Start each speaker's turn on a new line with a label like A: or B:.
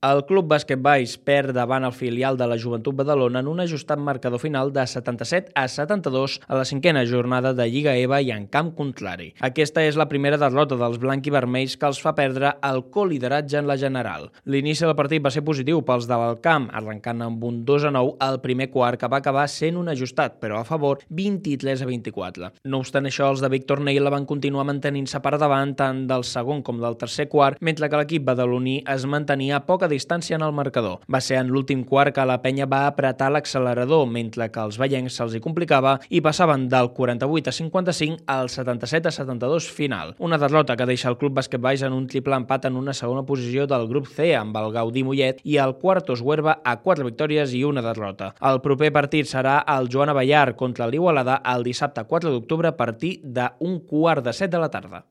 A: El Club Bàsquet Valls perd davant el filial de la Joventut Badalona en un ajustat marcador final de 77-72 a la 5a jornada de Lliga EVA i en camp contrari. Aquesta és la primera derrota dels blanc-i-vermells que els fa perdre el colideratge en la general. L'inici del partit va ser positiu pels de l'Alcamp, arrencant amb un 2-9 al primer quart que va acabar sent un ajustat, però a favor 23-24. No obstant això, els de Víctor Neila van continuar mantenint-se per davant tant del segon com del tercer quart, mentre que l'equip badaloní es mantenia a poca distància en el marcador. Va ser en l'últim quart que la penya va apretar l'accelerador, mentre que als vallencs se'ls hi complicava i passaven del 48-55 al 77-72 final. Una derrota que deixa el Club Bàsquet Valls en un triple empat en una segona posició del grup C amb el Gaudí Mollet i el Quartos Huerva a 4 victòries i una derrota. El proper partit serà el Joan Abellar contra l'Igualada el dissabte 4 d'octubre a partir d'1:15 de la tarda.